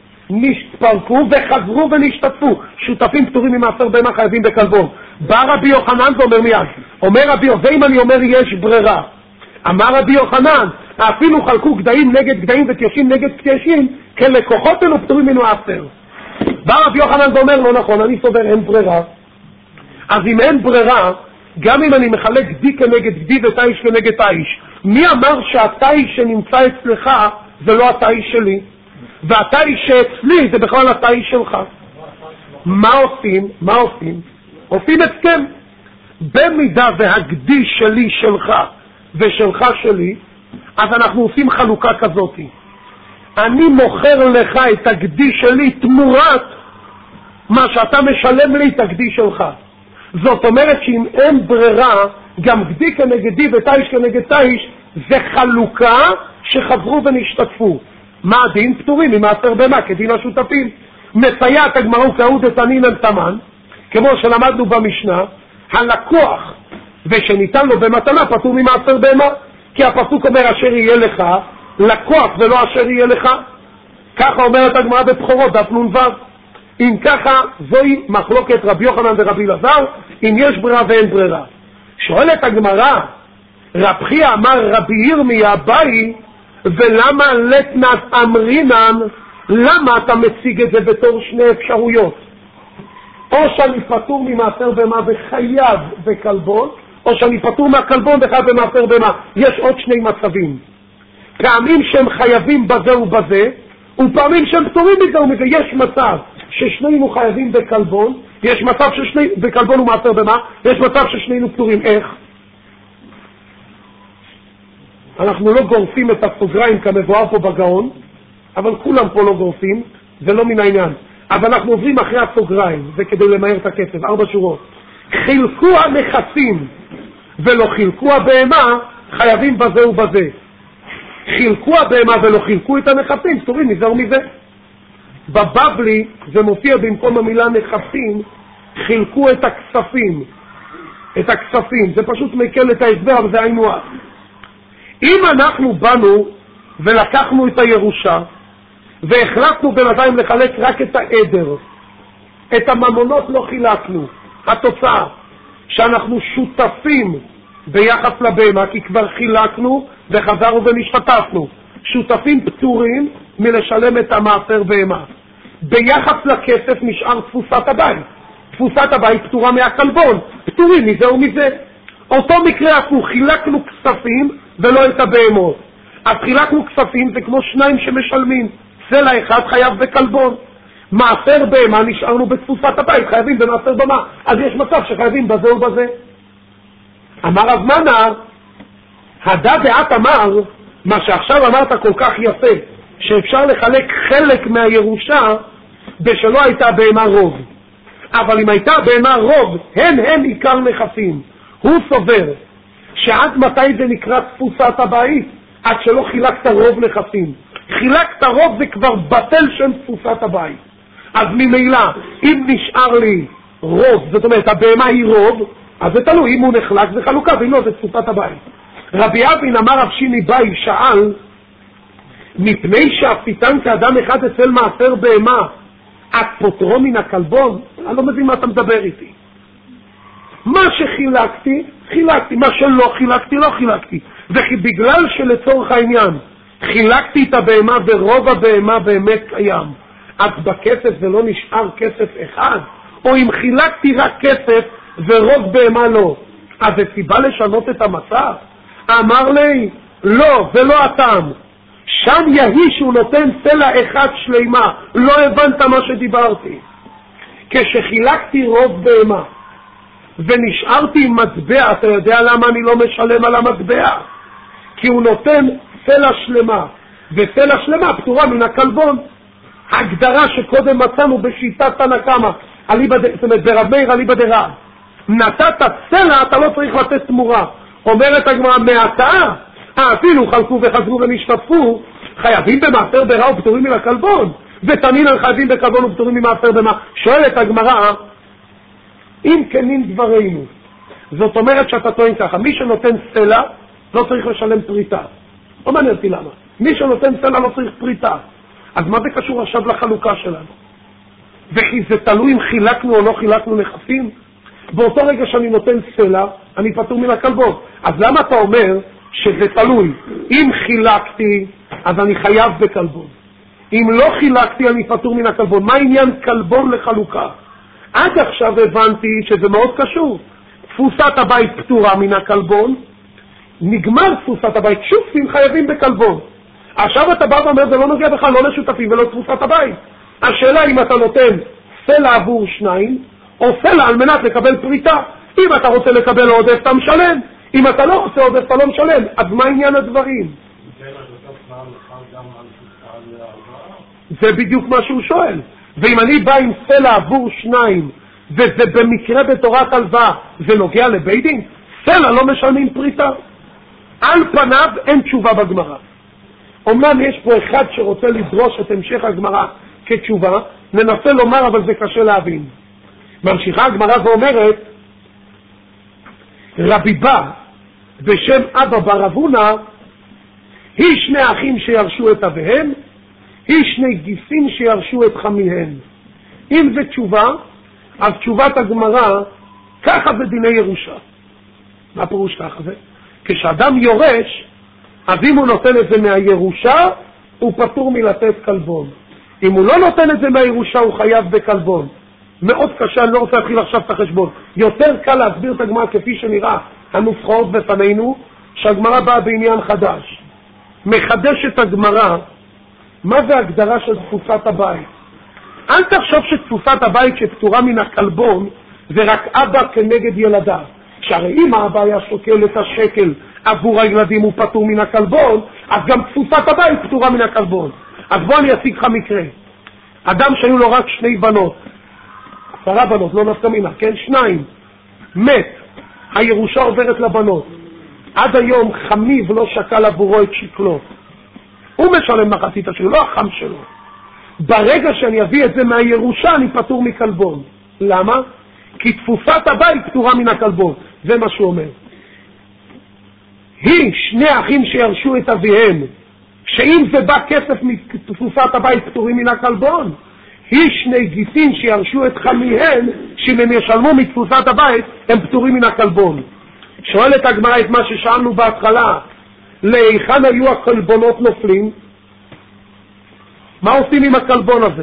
נשתפרקו וחזרו ונשתתפו. שותפים פטורים ממעשר בהמה חייבים בכלבון. בא רבי יוחנן ואומר מיד, אומר רבי יוחנן, ואם אני אומר יש ברירה, אמר רבי יוחנן, אפילו חלקו גדיים נגד גדיים ותיישים נגד תיישים, כלקוחות אלו פטורים ממעשר. בא רבי יוחנן ואומר, לא נכון, אני סובר אין ברירה. אז אם אין ברירה, גם אם אני מחלק גדי כנגד גדי ותיש כנגד תיש, מי אמר שהתיש שנמצא אצלך זה לא התיש שלי, והתיש שאצלי זה בכלל התיש שלך? מה עושים? מה עושים? עושים הסכם. במידה והגדי שלי שלך ושלך שלי, אז אנחנו עושים חלוקה כזאת. אני מוכר לך את הגדי שלי תמורת מה שאתה משלם לי את הגדי שלך. זאת אומרת שאם אין ברירה, גם גדי כנגדי ותיש כנגד תיש, זה חלוקה שחזרו ונשתתפו. מה הדין? פטורים ממעשר בהמה, כדין השותפים. מסייעת הגמרא וכעודת ענינן תמן, כמו שלמדנו במשנה, הלקוח ושניתן לו במתנה פטור ממעשר בהמה, כי הפסוק אומר אשר יהיה לך לקוח ולא אשר יהיה לך. ככה אומרת הגמרא בבכורות דף נ"ו. אם ככה, זוהי מחלוקת רבי יוחנן ורבי אלעזר, אם יש ברירה ואין ברירה. שואלת הגמרא, רב חייא אמר רבי ירמיה אביי, ולמה לתנת אמרינן, למה אתה מציג את זה בתור שני אפשרויות? או שאני פטור ממעשר בהמה וחייב בכלבון, או שאני פטור מהכלבון וחייב במעשר בהמה. יש עוד שני מצבים. פעמים שהם חייבים בזה ובזה, ופעמים שהם פטורים מזה ומזה. יש מצב ששנינו חייבים בכלבון, יש מצב בכלבון ומעשר בהמה, יש מצב ששנינו פטורים. איך? אנחנו לא גורפים את הסוגריים כמבואר פה בגאון, אבל כולם פה לא גורפים, זה לא מן העניין. אבל אנחנו עוברים אחרי הסוגריים, זה כדי למהר את הכסף, 4 שורות. חילקו הנכסים ולא חילקו הבהמה, חייבים בזה ובזה. חילקו הבהמה ולא חילקו את הנכסים, פטורים מזה ומזה. בבבלי זה מופיע במקום המילה נכסים, חילקו את הכספים. את הכספים, זה פשוט מקל את ההסבר, אבל זה היינו הך. אם אנחנו באנו ולקחנו את הירושה, והחלטנו בינתיים לחלק רק את העדר, את הממונות לא חילקנו, התוצאה שאנחנו שותפים ביחס לבהמה, כי כבר חילקנו וחזרנו ונשתתפנו, שותפים פטורים מלשלם את המעשר בהמה. ביחס לכסף נשאר תפוסת הבית, תפוסת הבית פטורה מהכלבון, פטורים מזה ומזה. אותו מקרה אנחנו חילקנו כספים ולא את הבהמות. אז חילקנו כספים זה כמו שניים שמשלמים, סלע אחד חייב בכלבון. מעשר בהמה נשארנו בתפוסת הבית, חייבים במעשר בהמה, אז יש מצב שחייבים בזה ובזה. אמר רב מנא, הדא דעת אמר, מה שעכשיו אמרת כל כך יפה, שאפשר לחלק חלק מהירושה בשלא הייתה בהמה רוב. אבל אם הייתה בהמה רוב, הם עיקר נכסים. הוא סובר שעד מתי זה נקרא תפוסת הבית? עד שלא חילקת רוב נכסים. חילקת רוב זה כבר בטל שם תפוסת הבית. אז ממילא, אם נשאר לי רוב, זאת אומרת הבהמה היא רוב, אז זה תלוי, אם הוא נחלק זה חלוקה, ואם לא זה תפוסת הבית. רבי אבין אמר רב שיני באי שאל, מפני שאפיתן כאדם אחד אצל מעשר בהמה, את פוטרו מן הכלבון? אני לא מבין מה אתה מדבר איתי. מה שחילקתי, חילקתי, מה שלא חילקתי, לא חילקתי. ובגלל שלצורך העניין חילקתי את הבהמה ורוב הבהמה באמת קיים, אז בכסף זה לא נשאר כסף אחד, או אם חילקתי רק כסף ורוב בהמה לא, אז זה סיבה לשנות את המצב? אמר לי, לא, זה לא הטעם. שם יהי שהוא נותן סלע אחד שלימה, לא הבנת מה שדיברתי. כשחילקתי רוב בהמה ונשארתי עם מטבע, אתה יודע למה אני לא משלם על המטבע? כי הוא נותן סלע שלמה, וסלע שלמה פטורה מן הכלבון. הגדרה שקודם מצאנו בשיטת תנא קמא, זאת אומרת ברב מאיר אליבא דרב, נתת סלע אתה לא צריך לתת תמורה. אומרת הגמרא מעתה, אפילו חלקו וחזרו ונשתתפו, חייבים במעשר בהמה ופטורים מן הכלבון, ותנינן חייבים בכלבון ופטורים ממעשר בהמה. שואלת הגמרא, אם כנים דברינו, זאת אומרת שאתה טוען ככה, מי שנותן סלע לא צריך לשלם פריטה. לא מעניין אותי למה. מי שנותן סלע לא צריך פריטה. אז מה זה קשור עכשיו לחלוקה שלנו? וכי זה תלוי אם חילקנו או לא חילקנו נכסים? באותו רגע שאני נותן סלע, אני פטור מן הכלבון. אז למה אתה אומר שזה תלוי? אם חילקתי, אז אני חייב בכלבון. אם לא חילקתי, אני פטור מן הכלבון. מה העניין כלבון לחלוקה? עד עכשיו הבנתי שזה מאוד קשור. תפוסת הבית פטורה מן הכלבון, נגמר תפוסת הבית, שותפים חייבים בכלבון. עכשיו אתה בא ואומר, זה לא נוגע בכלל, לא לשותפים ולא תפוסת הבית. השאלה אם אתה נותן סלע עבור שניים, או סלע על מנת לקבל פריטה. אם אתה רוצה לקבל עודף, אתה משלם. אם אתה לא רוצה עודף, אתה לא משלם. אז מה עניין הדברים? זה בדיוק מה שהוא שואל. ואם אני בא עם סלע עבור שניים, וזה במקרה בתורת הלוואה, זה נוגע לבית דין? סלע לא משלמים פריטה. על פניו אין תשובה בגמרא. אומנם יש פה אחד שרוצה לדרוש את המשך הגמרא כתשובה, ננסה לומר אבל זה קשה להבין. ממשיכה הגמרא ואומרת, רבי בא בשם אבא בר אבונה, היא שני אחים שירשו את אביהם, היא שני גיסים שירשו את חמיהם. אם זה תשובה, אז תשובת הגמרא, ככה בדיני ירושה. מה פירוש ככה זה? כשאדם יורש, אז אם הוא נותן את זה מהירושה, הוא פטור מלתת כלבון. אם הוא לא נותן את זה מהירושה, הוא חייב בכלבון. מאוד קשה, אני לא רוצה להתחיל עכשיו את החשבון. יותר קל להסביר את הגמרא כפי שנראה הנוסחאות בפנינו, שהגמרא באה בעניין חדש. מחדשת הגמרא, מה זה הגדרה של תפוסת הבית? אל תחשוב שתפוסת הבית שפטורה מן הכלבון, זה רק אבא כנגד ילדיו. שהרי אם האבא היה שוקל את השקל עבור הילדים הוא פטור מן הכלבון, אז גם תפוסת הבית פטורה מן הכלבון. אז בוא אני אציג לך מקרה. אדם שהיו לו רק 2 בנות, 10 בנות, לא נפקא מינה, כן? 2. מת, הירושה עוברת לבנות. עד היום חמיב לא שקל עבורו את שקלו. הוא משלם מחצית השקל, לא החם שלו. ברגע שאני אביא את זה מהירושה, אני פטור מכלבון. למה? כי תפוסת הבית פטורה מן הכלבון. זה מה שהוא אומר. שני אחים שירשו את אביהם, שאם זה בא כסף מתפוסת הבית פטורים מן הכלבון, שני גיסים שירשו את חמיהן, שאם הם ישלמו מתפוסת הבית, הם פטורים מן הכלבון. שואלת הגמרא את מה ששאלנו בהתחלה, להיכן היו הכלבונות נופלים? מה עושים עם הכלבון הזה?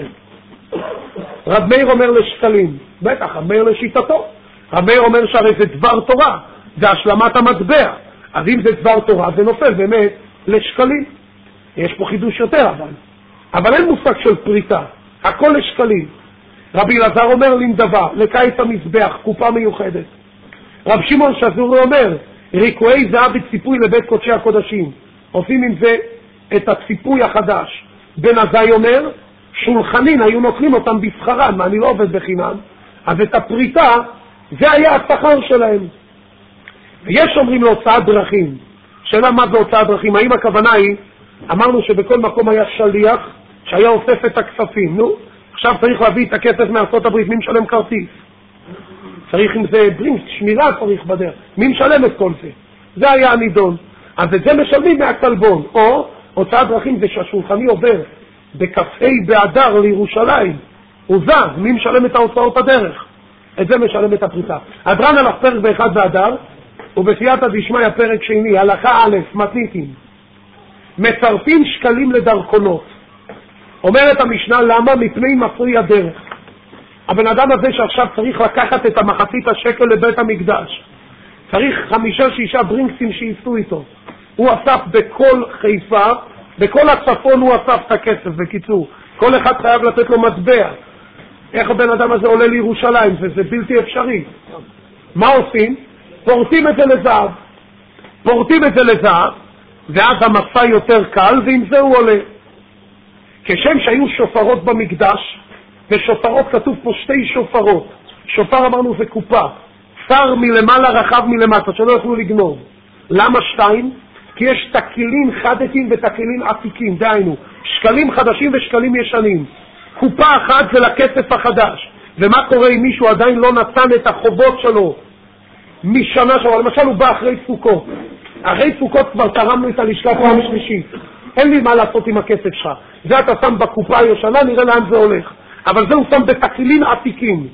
רב מאיר אומר לשקלים, בטח, רב מאיר לשיטתו. רב מאיר אומר שהרי זה דבר תורה, זה השלמת המטבע. אז אם זה דבר תורה, זה נופל באמת לשקלים. יש פה חידוש יותר אבל אין מושג של פריטה, הכל לשקלים. רבי אלעזר אומר לנדבה, לקיץ המזבח, קופה מיוחדת. רב שמעון שזורי אומר, ריקועי זהב בציפוי לבית קודשי הקודשים. עושים עם זה את הציפוי החדש. בן עזאי אומר, שולחנין היו נותנים אותם בשכרם, אני לא עובד בחינם, אז את הפריטה, זה היה השכר שלהם. ויש אומרים להוצאת דרכים. שאלה מה זה הוצאת דרכים? האם הכוונה היא, אמרנו שבכל מקום היה שליח שהיה אוסף את הכספים. נו, עכשיו צריך להביא את הכסף מארצות הברית, מי משלם כרטיס? צריך עם זה ברינק, שמירה צריך בדרך. מי משלם את כל זה? זה היה הנידון. אז את זה משלמים מהכלבון. או הוצאת דרכים זה שהשולחני עובר בכ"ה באדר לירושלים. הוא זז, מי משלם את ההוצאות הדרך? את זה משלם את הפריטה. הדרן הלך פרק באחד באדר, ובסייעתא דשמיא פרק שני, הלכה א', מתניתין. מצרפים שקלים לדרכונות. אומרת המשנה, למה? מפני מפריע דרך. הבן אדם הזה שעכשיו צריך לקחת את המחצית השקל לבית המקדש, צריך 5-6 ברינקסים שייסעו איתו. הוא אסף בכל חיפה, בכל הצפון הוא אסף את הכסף. בקיצור, כל אחד חייב לתת לו מטבע. איך הבן אדם הזה עולה לירושלים? זה בלתי אפשרי. מה עושים? פורטים את זה לזהב. פורטים את זה לזהב, ואז המסע יותר קל, ועם זה הוא עולה. כשם שהיו שופרות במקדש, ושופרות כתוב פה 2 שופרות. שופר אמרנו זה קופה. שר מלמעלה, רחב מלמטה, שלא יכולו לגנוב. למה 2? כי יש תקילים חדשים ותקילים עתיקים, דהיינו, שקלים חדשים ושקלים ישנים. קופה אחת זה לכסף החדש. ומה קורה אם מישהו עדיין לא נתן את החובות שלו משנה שלו? למשל הוא בא אחרי סוכות. אחרי סוכות כבר תרמנו את הלשכה פעם שלישית. אין לי מה לעשות עם הכסף שלך. זה אתה שם בקופה הישנה, נראה לאן זה הולך. אבל זה הוא שם בתקילים עתיקים.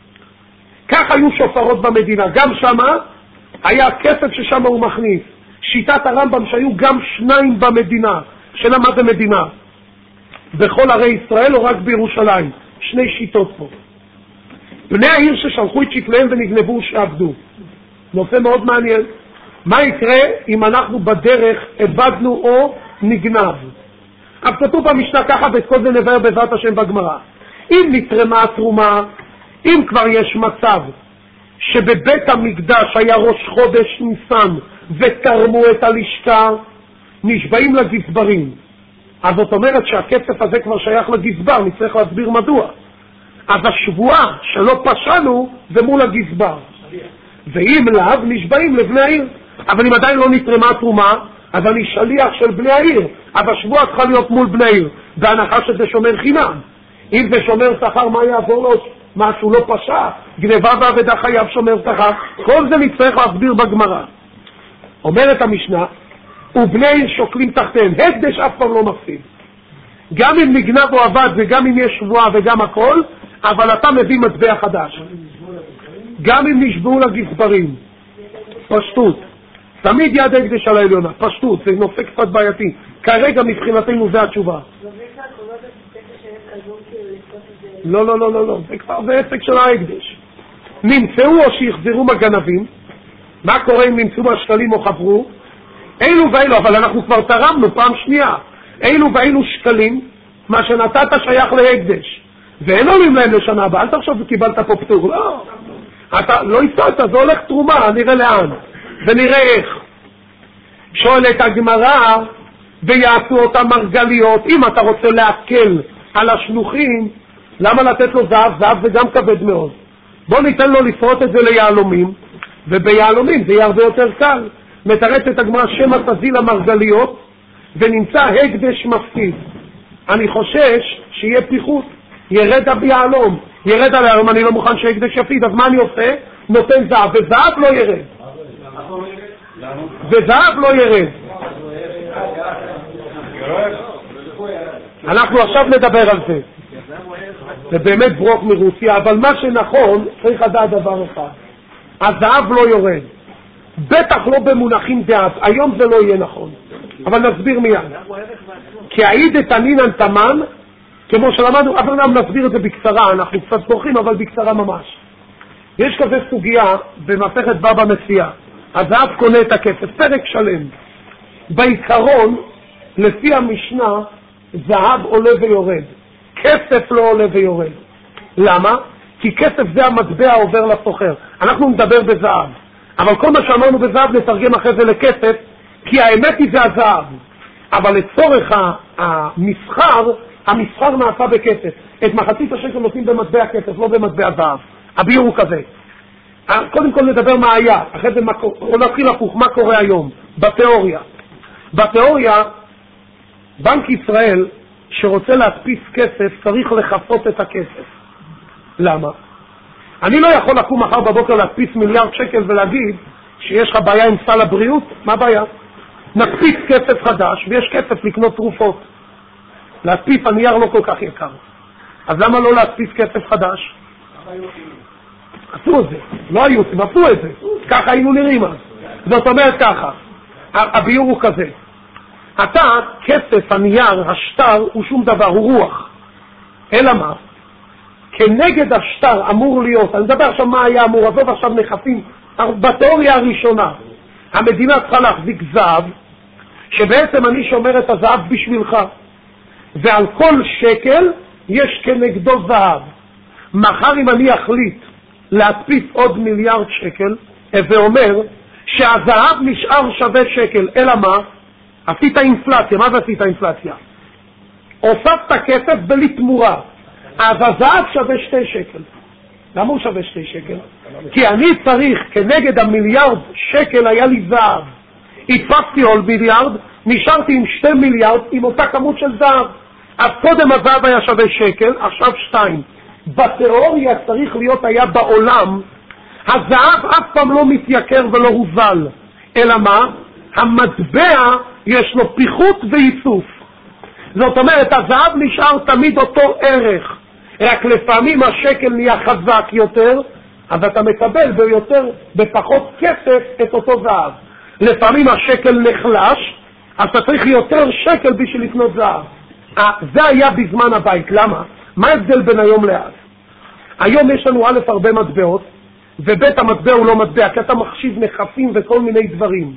כך היו שופרות במדינה. גם שמה היה כסף ששם הוא מכניס. שיטת הרמב"ם שהיו גם 2 במדינה. שאלה מה זה מדינה? בכל ערי ישראל או רק בירושלים? 2 שיטות פה. בני העיר ששלחו את שקליהם ונגנבו שעבדו. נושא מאוד מעניין. מה יקרה אם אנחנו בדרך הבדנו או נגנב? אז כתוב במשנה ככה, ואת כל זה נבהר בעזרת השם בגמרא. אם נתרמה התרומה, אם כבר יש מצב שבבית המקדש היה ראש חודש ניסן ותרמו את הלשכה, נשבעים לגזברים. אז זאת אומרת שהכסף הזה כבר שייך לגזבר, נצטרך להסביר מדוע. אז השבועה שלא פשענו זה מול הגזבר. ואם לאו, נשבעים לבני העיר. אבל אם עדיין לא נתרמה התרומה, אז אני שליח של בני העיר. אבל השבועה צריכה להיות מול בני העיר, בהנחה שזה שומר חינם. אם זה שומר שכר, מה יעבור לו? משהו לא פשע, גנבה ועבדה חייב שומר שכר. כל זה נצטרך להסביר בגמרא. אומרת המשנה, ובני עיר שוקלים תחתיהם. הקדש אף פעם לא מפסיד. גם אם נגנב או עבד וגם אם יש שבועה וגם הכל, אבל אתה מביא מטבע חדש. גם אם נשבעו לגזברים. פשטות. תמיד יד הקדש על העליונה. פשטות, זה נושא קצת בעייתי. כרגע מבחינתנו זה התשובה. לא, לא, לא, לא, לא. זה עסק של ההקדש. נמצאו או שיחזרו מגנבים. מה קורה אם נמצאו מהשקלים או חברו? אילו ואילו, אבל אנחנו כבר תרמנו פעם שנייה. אילו ואילו שקלים, מה שנתת שייך להקדש. ואין עולים להם לשנה הבאה. אל תחשוב שקיבלת פה פטור. לא. אתה לא יצאת, זה הולך תרומה, נראה לאן. ונראה איך. שואלת הגמרא, ויעשו אותם מרגליות. אם אתה רוצה להקל על השלוחים, למה לתת לו זהב? זהב זה גם כבד מאוד. בוא ניתן לו לפרוט את זה ליהלומים, וביהלומים זה יהיה הרבה יותר קל. מתרצת הגמרא שמא תזיל המרגליות ונמצא הקדש מפסיד. אני חושש שיהיה פיחות, ירד ביהלום, ירד על היהלום, אני לא מוכן שהקדש יפסיד, אז מה אני עושה? נותן זהב, וזהב לא ירד. וזהב לא ירד. אנחנו עכשיו נדבר על זה. זה באמת ברוק מרוסיה, אבל מה שנכון, צריך לדעת דבר אחד. הזהב לא יורד. בטח לא במונחים דעת. היום זה לא יהיה נכון. אבל נסביר מיד. כי העיד את הנינן תמן, כמו שלמדנו, אבל גם נסביר את זה בקצרה, אנחנו קצת בורחים, אבל בקצרה ממש. יש כזה סוגיה במסכת בבא מציעא. הזהב קונה את הכסף, פרק שלם. בעיקרון, לפי המשנה, זהב עולה ויורד. כסף לא עולה ויורד. למה? כי כסף זה המטבע עובר לסוחר. אנחנו נדבר בזהב. אבל כל מה שאמרנו בזהב נתרגם אחרי זה לכסף, כי האמת היא זה הזהב. אבל לצורך המסחר נעשה בכסף. את מחצית השקל נותנים במטבע כסף, לא במטבע זהב. הביאור הוא כזה. קודם כל נדבר מה היה, אחרי זה נתחיל הפוך, מה קורה היום, בתיאוריה. בתיאוריה, בנק ישראל שרוצה להדפיס כסף צריך לחפות את הכסף. למה? אני לא יכול לקום מחר בבוקר להדפיס מיליארד שקל ולהגיד שיש לך בעיה עם סל הבריאות, מה בעיה? נדפיס כסף חדש ויש כסף לקנות תרופות. להדפיס הנייר לא כל כך יקר. אז למה לא להדפיס כסף חדש? עשו את זה, לא היו, הם עשו את זה, ככה היינו נראים אז. זאת אומרת ככה, הביור הוא כזה, אתה, כסף, הנייר, השטר, הוא שום דבר, הוא רוח. אלא מה? כנגד השטר אמור להיות, אני מדבר עכשיו מה היה אמור, עזוב עכשיו נכסים, בתיאוריה הראשונה, המדינה צריכה להחזיק זהב, שבעצם אני שומר את הזהב בשבילך, ועל כל שקל יש כנגדו זהב. מחר אם אני אחליט להדפיס עוד מיליארד שקל, זה אומר שהזהב נשאר שווה שקל, אלא מה? עשית אינפלציה. מה זה עשית אינפלציה? הוספת כסף בלי תמורה, אז הזהב שווה 2 שקל. למה הוא שווה 2 שקל? כי אני צריך, כנגד המיליארד שקל היה לי זהב, התפסתי עוד מיליארד, נשארתי עם 2 מיליארד עם אותה כמות של זהב. אז קודם הזהב היה שווה שקל, עכשיו 2. בתיאוריה צריך להיות היה בעולם, הזהב אף פעם לא מתייקר ולא הוזל, אלא מה? המטבע יש לו פיחות ואיסוף. זאת אומרת, הזהב נשאר תמיד אותו ערך, רק לפעמים השקל נהיה חזק יותר, אז אתה מקבל בפחות כסף את אותו זהב. לפעמים השקל נחלש, אז אתה צריך יותר שקל בשביל לקנות זהב. זה היה בזמן הבית. למה? מה ההבדל בין היום לאז? היום יש לנו א' הרבה מטבעות, וב' המטבע הוא לא מטבע, כי אתה מחשיב נכסים וכל מיני דברים.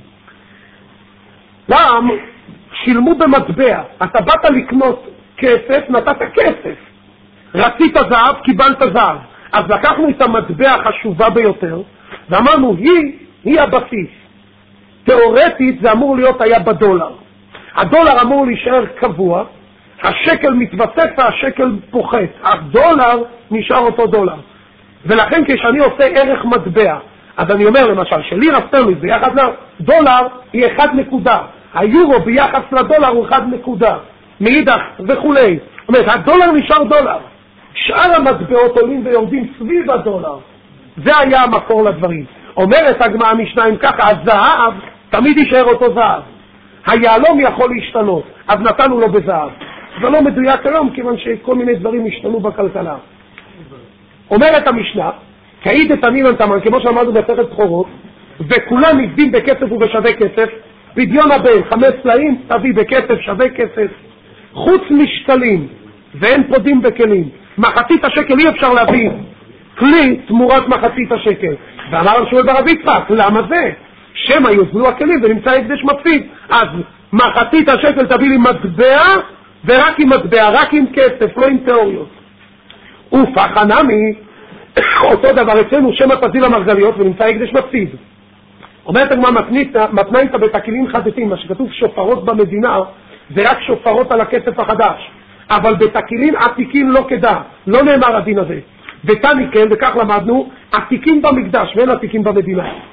פעם שילמו במטבע, אתה באת לקנות כסף, נתת כסף. רצית זהב, קיבלת זהב. אז לקחנו את המטבע החשובה ביותר, ואמרנו, היא הבסיס. תיאורטית זה אמור להיות היה בדולר. הדולר אמור להישאר קבוע, השקל מתווסף והשקל פוחת. הדולר נשאר אותו דולר. ולכן כשאני עושה ערך מטבע, אז אני אומר למשל, שלירה סטרלינג ביחס לדולר היא 1 נקודה. היורו ביחס לדולר הוא 1 נקודה. מאידך וכולי. זאת אומרת, הדולר נשאר דולר. שאר המטבעות עולים ויורדים סביב הדולר. זה היה המקור לדברים. אומרת הגמרא משניים ככה, הזהב תמיד יישאר אותו זהב. היהלום יכול להשתנות, אז נתנו לו בזהב. זה לא מדויק היום, כיוון שכל מיני דברים השתנו בכלכלה. אומרת המשנה, כעיד את הנינן תמן, כמו שאמרנו בסרט בחורות, וכולם נגדים בכסף ובשווה כסף, פדיון הבן, 5 סלעים, תביא בכסף, שווה כסף, חוץ משקלים, ואין פודים בכלים. מחצית השקל אי אפשר להביא כלי תמורת מחצית השקל. ואמר רבי שמואל ברב יצחק, למה זה? שמא יוזלו הכלים ונמצא הקדש מפסיד. אז מחצית השקל תביא לי מטבע, ורק עם מטבע, רק עם כסף, לא עם תיאוריות. ופחנמי, אותו דבר אצלנו, שמא תזיל המרגליות ונמצא הקדש מפסיד. אומרת הגמרא מתנה איתה בתקילים חדשים, מה שכתוב שופרות במדינה, זה רק שופרות על הכסף החדש. אבל בתקילים עתיקים לא כדאי, לא נאמר הדין הזה. ותני כן, וכך למדנו, עתיקים במקדש ואין עתיקים במדינה.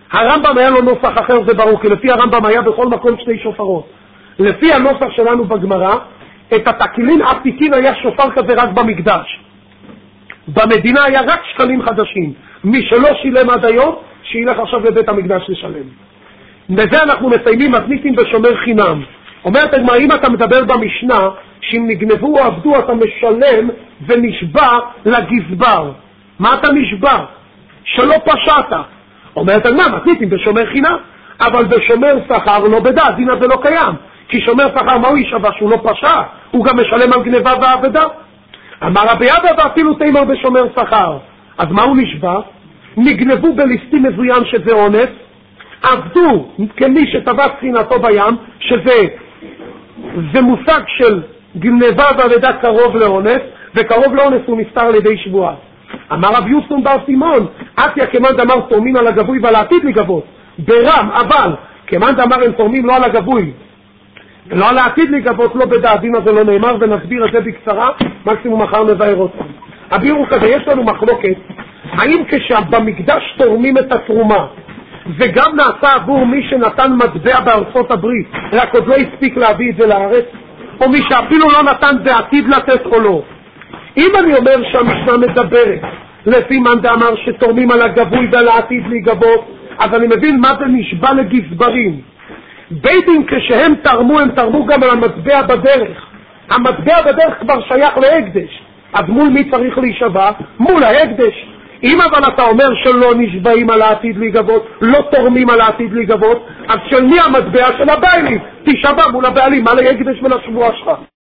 הרמב"ם היה לו נוסח אחר, זה ברור, כי לפי הרמב"ם היה בכל מקום 2 שופרות. לפי הנוסח שלנו בגמרא, את התקילין עתיקין היה שופר כזה רק במקדש. במדינה היה רק שקלים חדשים. מי שלא שילם עד היום, שילך עכשיו לבית המקדש לשלם. בזה אנחנו מסיימים מתניתים בשומר חינם. אומרת הגמרא, אם אתה מדבר במשנה, שאם נגנבו או עבדו אתה משלם ונשבע לגזבר. מה אתה נשבע? שלא פשעת. אומרת הגמרא, מתניתים בשומר חינם. אבל בשומר שכר לא בדעת, דין הזה לא קיים. כי שומר שכר, מה הוא ישבע? שהוא לא פשע? הוא גם משלם על גנבה ועבדה. אמר רבי אבא, ואפילו תימר בשומר שכר. אז מה הוא נשבע? נגנבו בליסטים מזוין שזה אונס, עבדו כמי שטבע ספינתו בים, שזה מושג של גנבה ועבדה קרוב לאונס, וקרוב לאונס הוא נפטר על ידי שבועה. אמר רב יוסון בר סימון, עתיה כמאן דאמר תורמים על הגבוי ועל העתיד לגבות, ברם, אבל כמאן דאמר הם תורמים לא על הגבוי ולא על העתיד לגבות, לא בדעת, דין הזה לא נאמר, ונסביר את זה בקצרה, מקסימום מחר נבהר אותם. הביאור כזה, יש לנו מחלוקת, האם כשבמקדש תורמים את התרומה, וגם נעשה עבור מי שנתן מטבע בארצות הברית, רק עוד לא הספיק להביא את זה לארץ, או מי שאפילו לא נתן זה עתיד לתת או לא. אם אני אומר שהמשנה מדברת, לפי מאן דאמר שתורמים על הגבוי ועל העתיד להיגבות, אז אני מבין מה זה נשבע לגזברים. בית דין כשהם תרמו, הם תרמו גם על המטבע בדרך. המטבע בדרך כבר שייך להקדש. אז מול מי צריך להישבע? מול ההקדש. אם אבל אתה אומר שלא נשבעים על העתיד להיגבות, לא תורמים על העתיד להיגבות, אז של מי המטבע? של הבעלים. תישבע מול הבעלים, מה להקדש ולשבועה שלך?